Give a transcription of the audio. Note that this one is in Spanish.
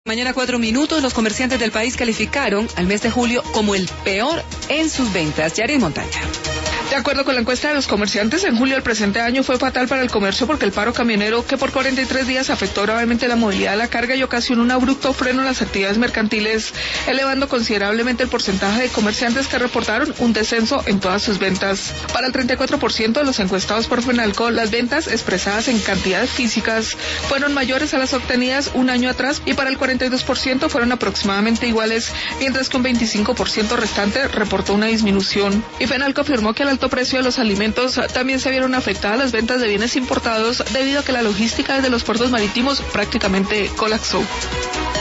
Mañana 4 minutos, los comerciantes del país calificaron al mes de julio como el peor en sus ventas. Yarin Montaña. De acuerdo con la encuesta de los comerciantes, en julio del presente año fue fatal para el comercio porque el paro camionero, que por 43 días afectó gravemente la movilidad de la carga y ocasionó un abrupto freno en las actividades mercantiles, elevando considerablemente el porcentaje de comerciantes que reportaron un descenso en todas sus ventas. Para el 34% de los encuestados por Fenalco, las ventas expresadas en cantidades físicas fueron mayores a las obtenidas un año atrás y para el 42% fueron aproximadamente iguales, mientras que un 25% restante reportó una disminución. Y Fenalco afirmó que al alto precio de los alimentos también se vieron afectadas las ventas de bienes importados debido a que la logística desde los puertos marítimos prácticamente colapsó.